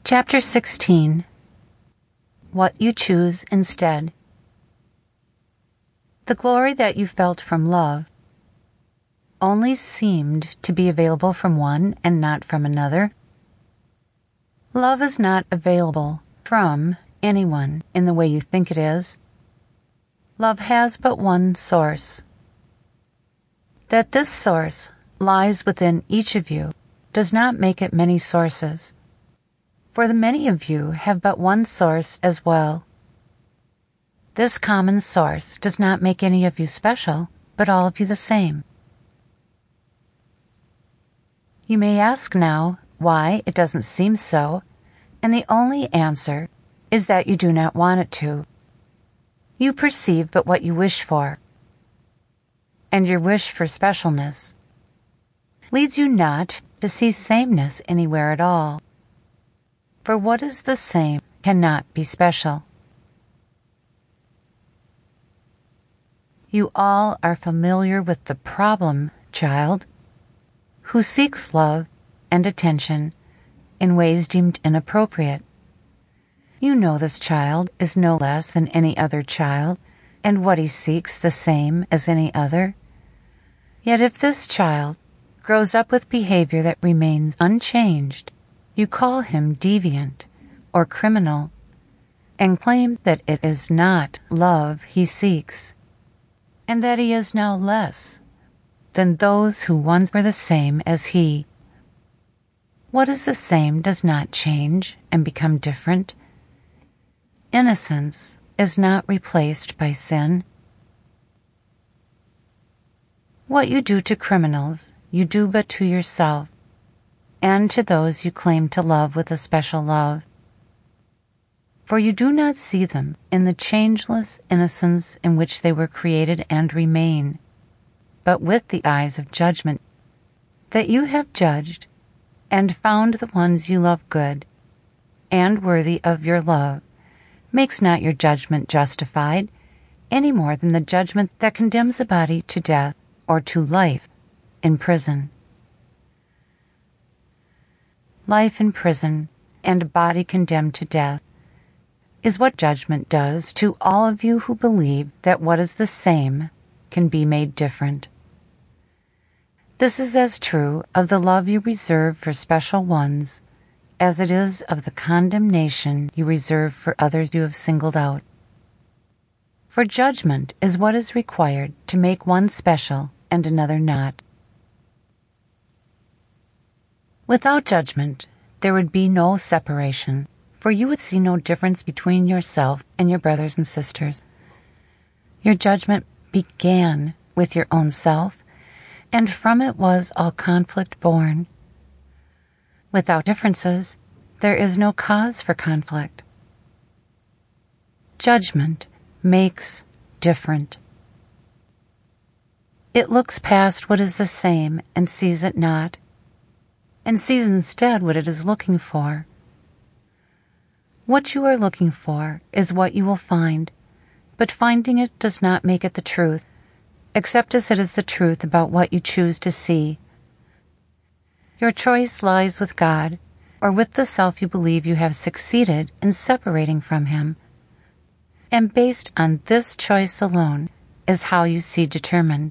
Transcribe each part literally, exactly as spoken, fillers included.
Chapter sixteen. What you choose instead. The glory that you felt from love only seemed to be available from one and not from another. Love is not available from anyone in the way you think it is. Love has but one source. That this source lies within each of you does not make it many sources, for the many of you have but one source as well. This common source does not make any of you special, but all of you the same. You may ask now why it doesn't seem so, and the only answer is that you do not want it to. You perceive but what you wish for, and your wish for specialness leads you not to see sameness anywhere at all. For what is the same cannot be special. You all are familiar with the problem, child, who seeks love and attention in ways deemed inappropriate. You know this child is no less than any other child, and what he seeks the same as any other. Yet if this child grows up with behavior that remains unchanged, you call him deviant or criminal, and claim that it is not love he seeks, and that he is now less than those who once were the same as he. What is the same does not change and become different. Innocence is not replaced by sin. What you do to criminals, you do but to yourself, and to those you claim to love with a special love. For you do not see them in the changeless innocence in which they were created and remain, but with the eyes of judgment, that you have judged and found the ones you love good and worthy of your love, makes not your judgment justified any more than the judgment that condemns a body to death or to life in prison. Life in prison and a body condemned to death is what judgment does to all of you who believe that what is the same can be made different. This is as true of the love you reserve for special ones as it is of the condemnation you reserve for others you have singled out. For judgment is what is required to make one special and another not. Without judgment, there would be no separation, for you would see no difference between yourself and your brothers and sisters. Your judgment began with your own self, and from it was all conflict born. Without differences, there is no cause for conflict. Judgment makes different. It looks past what is the same and sees it not, and sees instead what it is looking for. What you are looking for is what you will find, but finding it does not make it the truth, except as it is the truth about what you choose to see. Your choice lies with God, or with the self you believe you have succeeded in separating from Him, and based on this choice alone is how you see determined.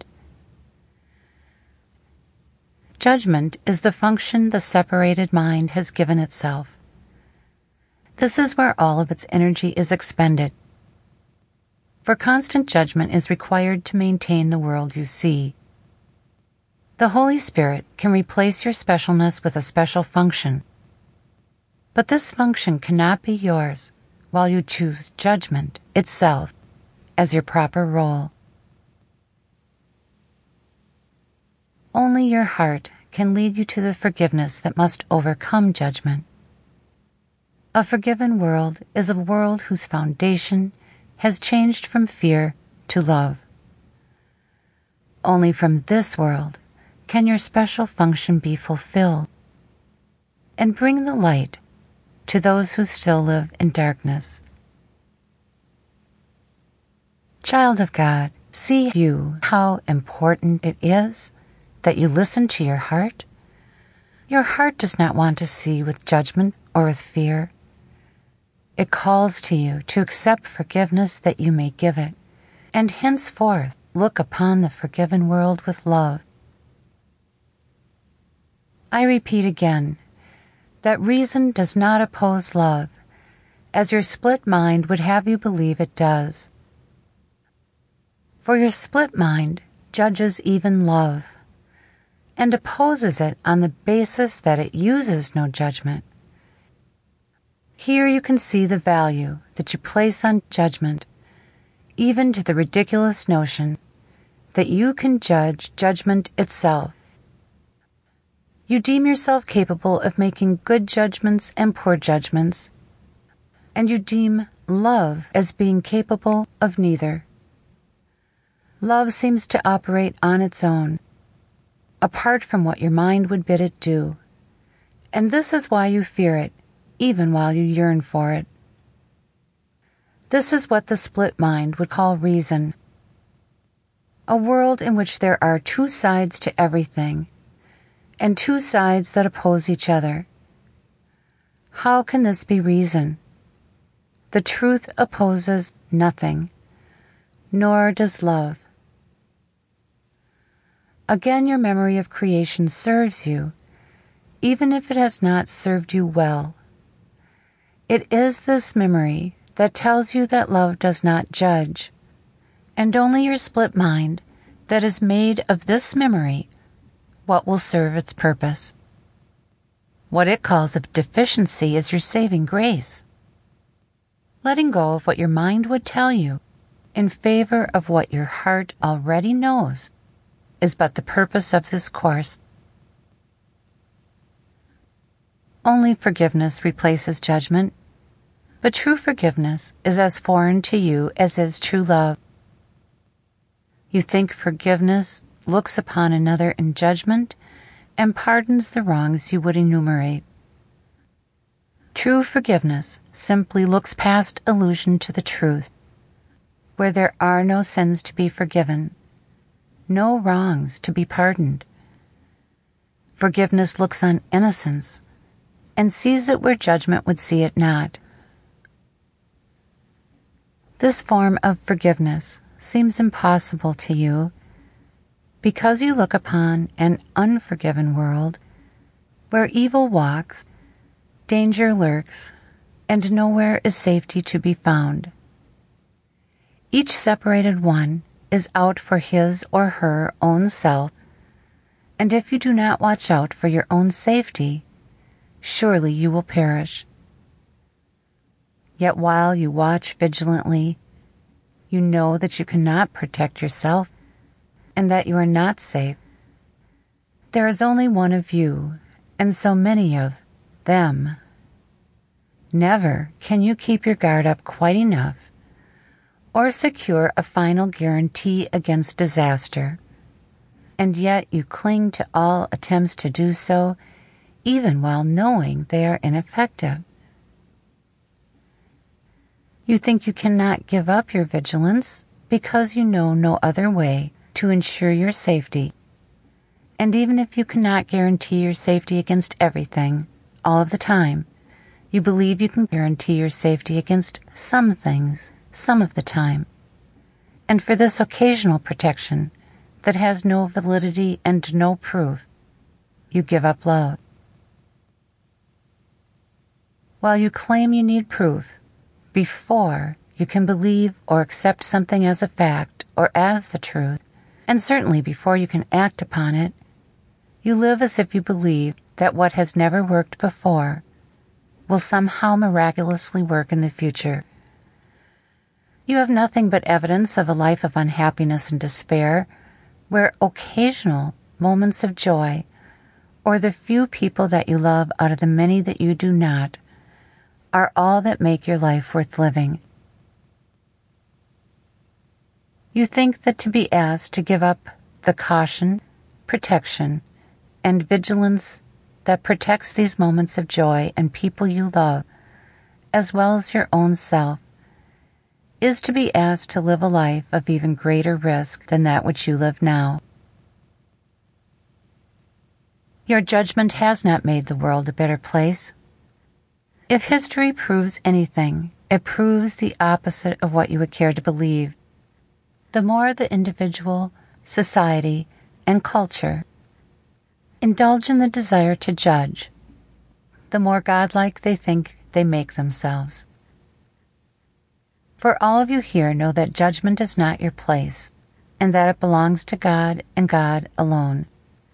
Judgment is the function the separated mind has given itself. This is where all of its energy is expended. For constant judgment is required to maintain the world you see. The Holy Spirit can replace your specialness with a special function, but this function cannot be yours while you choose judgment itself as your proper role. Only your heart can lead you to the forgiveness that must overcome judgment. A forgiven world is a world whose foundation has changed from fear to love. Only from this world can your special function be fulfilled and bring the light to those who still live in darkness. Child of God, see you how important it is that you listen to your heart? Your heart does not want to see with judgment or with fear. It calls to you to accept forgiveness that you may give it, and henceforth look upon the forgiven world with love. I repeat again that reason does not oppose love, as your split mind would have you believe it does. For your split mind judges even love, and opposes it on the basis that it uses no judgment. Here you can see the value that you place on judgment, even to the ridiculous notion that you can judge judgment itself. You deem yourself capable of making good judgments and poor judgments, and you deem love as being capable of neither. Love seems to operate on its own, apart from what your mind would bid it do, and this is why you fear it, even while you yearn for it. This is what the split mind would call reason. A world in which there are two sides to everything, and two sides that oppose each other. How can this be reason? The truth opposes nothing, nor does love. Again, your memory of creation serves you, even if it has not served you well. It is this memory that tells you that love does not judge, and only your split mind that is made of this memory what will serve its purpose. What it calls a deficiency is your saving grace. Letting go of what your mind would tell you in favor of what your heart already knows is but the purpose of this course. Only forgiveness replaces judgment, but true forgiveness is as foreign to you as is true love. You think forgiveness looks upon another in judgment and pardons the wrongs you would enumerate. True forgiveness simply looks past allusion to the truth, where there are no sins to be forgiven, no wrongs to be pardoned. Forgiveness looks on innocence and sees it where judgment would see it not. This form of forgiveness seems impossible to you because you look upon an unforgiven world where evil walks, danger lurks, and nowhere is safety to be found. Each separated one is out for his or her own self, and if you do not watch out for your own safety, surely you will perish. Yet while you watch vigilantly, you know that you cannot protect yourself and that you are not safe. There is only one of you, and so many of them. Never can you keep your guard up quite enough or secure a final guarantee against disaster, and yet you cling to all attempts to do so, even while knowing they are ineffective. You think you cannot give up your vigilance because you know no other way to ensure your safety, and even if you cannot guarantee your safety against everything all of the time, you believe you can guarantee your safety against some things some of the time, and for this occasional protection that has no validity and no proof, you give up love. While you claim you need proof before you can believe or accept something as a fact or as the truth, and certainly before you can act upon it, you live as if you believe that what has never worked before will somehow miraculously work in the future. You have nothing but evidence of a life of unhappiness and despair, where occasional moments of joy, or the few people that you love out of the many that you do not, are all that make your life worth living. You think that to be asked to give up the caution, protection, and vigilance that protects these moments of joy and people you love, as well as your own self, is to be asked to live a life of even greater risk than that which you live now. Your judgment has not made the world a better place. If history proves anything, it proves the opposite of what you would care to believe. The more the individual, society, and culture indulge in the desire to judge, the more godlike they think they make themselves. For all of you here know that judgment is not your place, and that it belongs to God and God alone.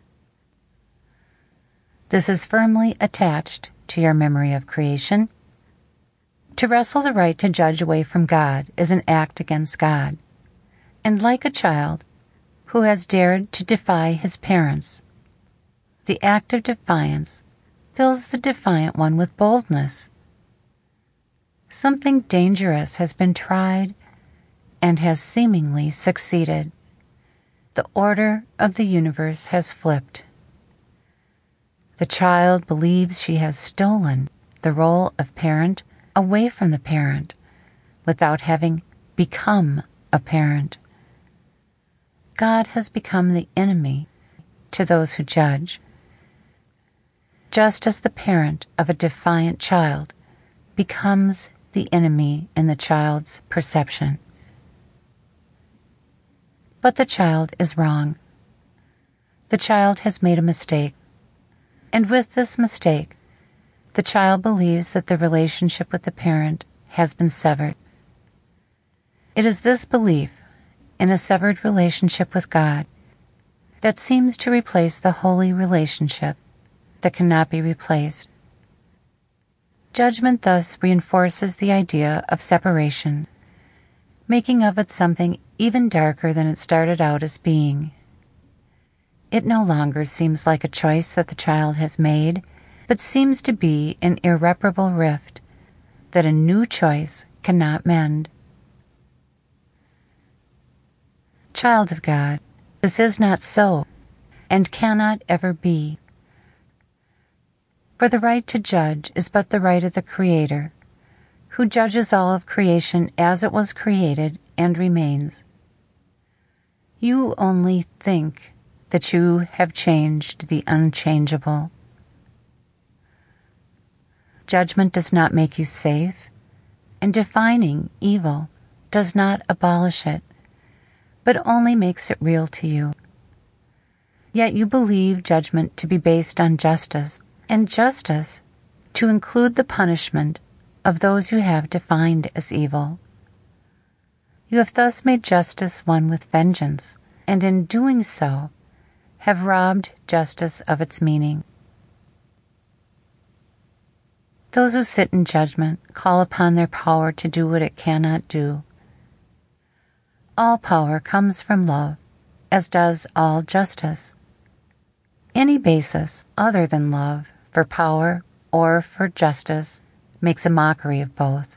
This is firmly attached to your memory of creation. To wrestle the right to judge away from God is an act against God, and like a child who has dared to defy his parents, the act of defiance fills the defiant one with boldness. Something dangerous has been tried and has seemingly succeeded. The order of the universe has flipped. The child believes she has stolen the role of parent away from the parent without having become a parent. God has become the enemy to those who judge, just as the parent of a defiant child becomes the enemy in the child's perception. But the child is wrong. The child has made a mistake, and with this mistake, the child believes that the relationship with the parent has been severed. It is this belief in a severed relationship with God that seems to replace the holy relationship that cannot be replaced. Judgment thus reinforces the idea of separation, making of it something even darker than it started out as being. It no longer seems like a choice that the child has made, but seems to be an irreparable rift that a new choice cannot mend. Child of God, this is not so, and cannot ever be. For the right to judge is but the right of the Creator, who judges all of creation as it was created and remains. You only think that you have changed the unchangeable. Judgment does not make you safe, and defining evil does not abolish it, but only makes it real to you. Yet you believe judgment to be based on justice, and justice to include the punishment of those you have defined as evil. You have thus made justice one with vengeance, and in doing so have robbed justice of its meaning. Those who sit in judgment call upon their power to do what it cannot do. All power comes from love, as does all justice. Any basis other than love for power or for justice makes a mockery of both.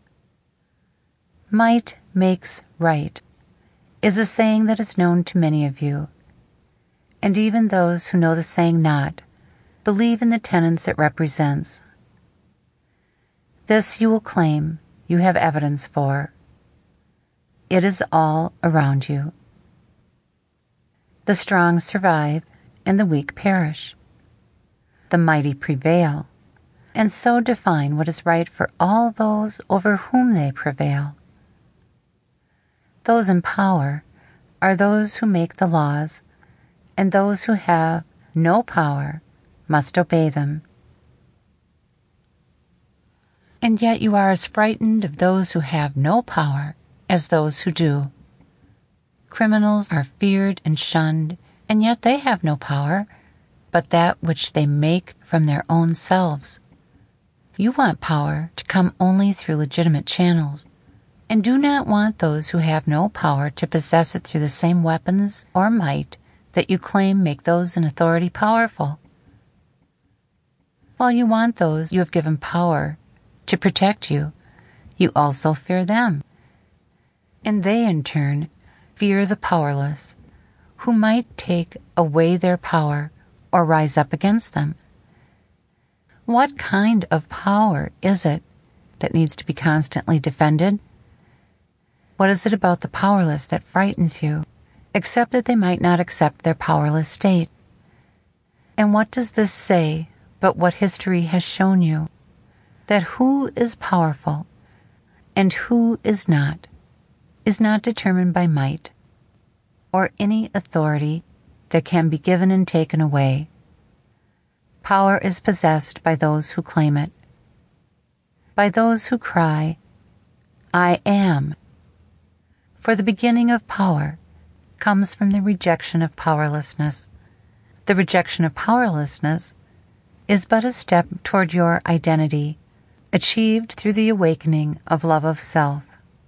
Might makes right is a saying that is known to many of you, and even those who know the saying not believe in the tenets it represents. This you will claim you have evidence for. It is all around you. The strong survive and the weak perish. The mighty prevail, and so define what is right for all those over whom they prevail. Those in power are those who make the laws, and those who have no power must obey them. And yet you are as frightened of those who have no power as those who do. Criminals are feared and shunned, and yet they have no power but that which they make from their own selves. You want power to come only through legitimate channels, and do not want those who have no power to possess it through the same weapons or might that you claim make those in authority powerful. While you want those you have given power to protect you, you also fear them, and they in turn fear the powerless, who might take away their power or rise up against them. What kind of power is it that needs to be constantly defended? What is it about the powerless that frightens you, except that they might not accept their powerless state? And what does this say but what history has shown you? that who is powerful and who is not is not determined by might or any authority that can be given and taken away. Power is possessed by those who claim it, by those who cry, "I am." For the beginning of power comes from the rejection of powerlessness. The rejection of powerlessness is but a step toward your identity, achieved through the awakening of love of self.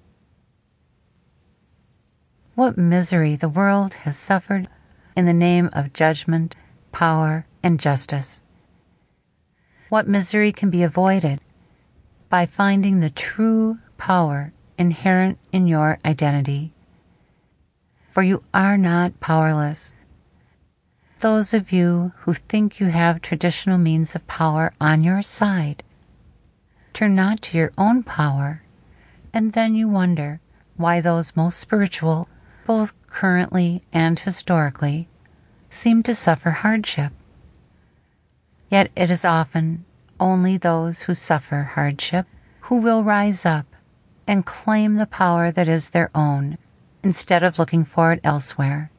What misery the world has suffered in the name of judgment, power, and justice. What misery can be avoided by finding the true power inherent in your identity. For you are not powerless. Those of you who think you have traditional means of power on your side, turn not to your own power, and then you wonder why those most spiritual, both currently and historically, seem to suffer hardship. Yet it is often only those who suffer hardship who will rise up and claim the power that is their own, instead of looking for it elsewhere.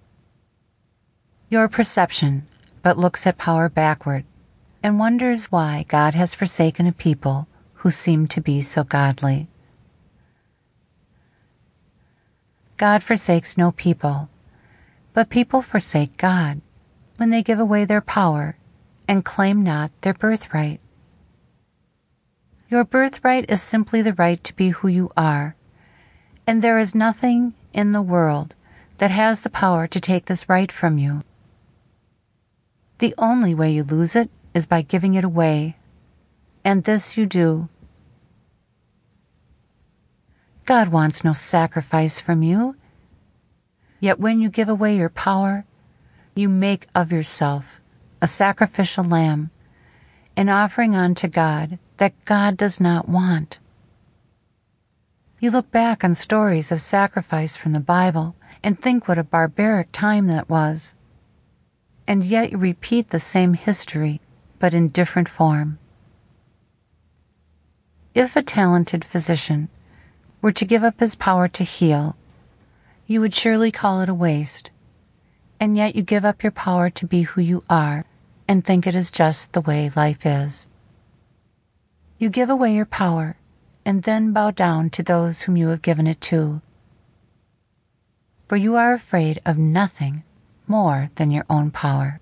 Your perception but looks at power backward and wonders why God has forsaken a people who seem to be so godly. God forsakes no people, but people forsake God when they give away their power and claim not their birthright. Your birthright is simply the right to be who you are, and there is nothing in the world that has the power to take this right from you. The only way you lose it is by giving it away, and this you do. God wants no sacrifice from you, yet when you give away your power, you make of yourself a sacrificial lamb, an offering unto God that God does not want. You look back on stories of sacrifice from the Bible and think what a barbaric time that was, and yet you repeat the same history, but in different form. If a talented physician were to give up his power to heal, you would surely call it a waste, and yet you give up your power to be who you are and think it is just the way life is. You give away your power and then bow down to those whom you have given it to, for you are afraid of nothing more than your own power.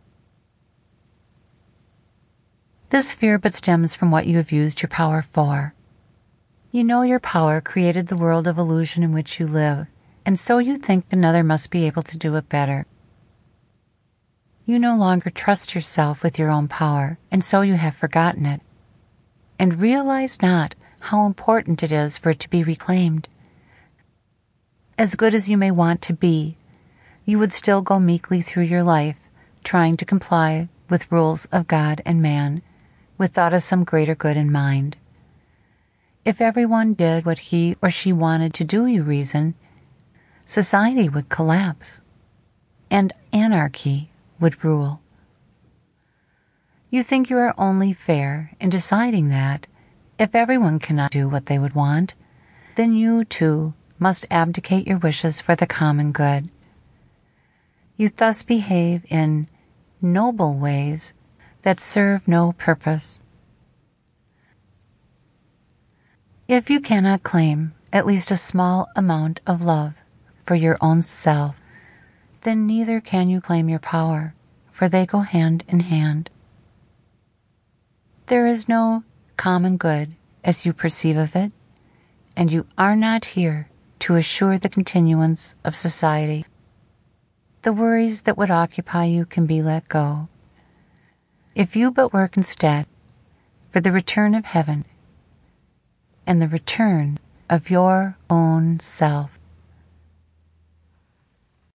This fear but stems from what you have used your power for. You know your power created the world of illusion in which you live, and so you think another must be able to do it better. You no longer trust yourself with your own power, and so you have forgotten it, and realize not how important it is for it to be reclaimed. As good as you may want to be, you would still go meekly through your life, trying to comply with rules of God and man, with thought of some greater good in mind. If everyone did what he or she wanted to do, you reason, society would collapse, and anarchy would rule. You think you are only fair in deciding that, if everyone cannot do what they would want, then you, too, must abdicate your wishes for the common good. You thus behave in noble ways that serve no purpose. If you cannot claim at least a small amount of love for your own self, then neither can you claim your power, for they go hand in hand. There is no common good as you perceive of it, and you are not here to assure the continuance of society. The worries that would occupy you can be let go, if you but work instead for the return of heaven and the return of your own self.